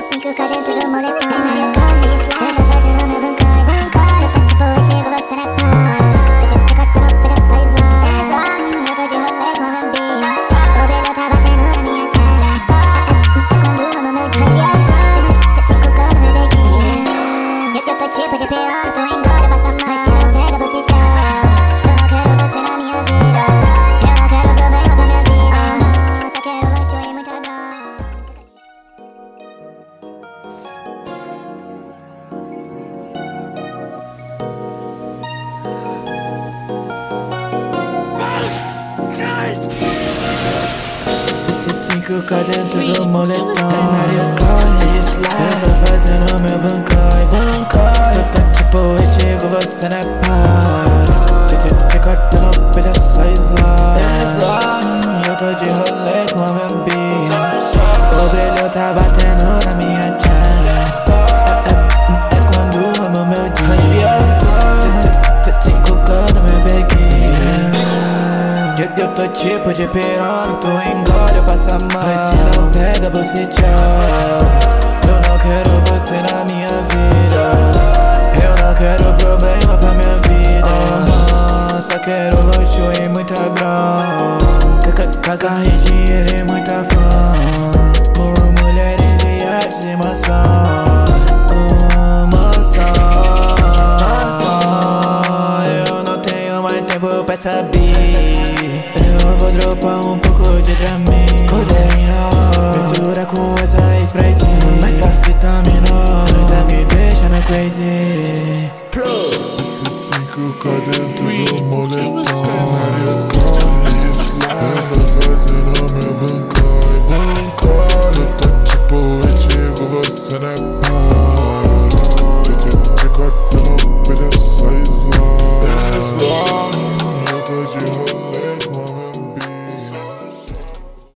Fica dentro do moletom. Eu tô fazendo meu bancói. Eu tô tipo o Tigo, você não para. Eu te cortando pedaços lá. Eu tô de rolê com a bambinha. O brilho tá batendo na minha cara. É quando eu amo meu dia. Te colocando meu beguinho. Eu tô tipo de pior, tu engole, passa mal. Se não pega, você tchau. Eu não quero você na minha vida. Eu não quero problema pra minha vida. Só quero luxo e muita grana. Fica dentro do moletom. Eu tô fazendo meu bancói. Eu tô tipo o Tigo, você não para. Te cortando pedaços lá. Eu tô de rolê com a bambinha. O brilho tá batendo na minha cara. É quando amo meu dia. Te colocando meu beguinho. Eu tô tipo de piranha, tu engole, eu passo a mão. Mas se não pega, você tchau. Eu não quero você na minha vida. Eu não quero problema pra minha vida. Só quero luxo e muita grana. Carro e dinheiro e muita fama. Mulheres e artes e maçãs. Eu não tenho mais tempo pra saber. Eu vou dropar um pouco de Dramin. Mistura com essa Sprite. Mas tá vitamina. Tá me deixando crazy. Fica dentro do moletom. Eu tô fazendo meu bancói. Eu tô tipo o Tigo, você não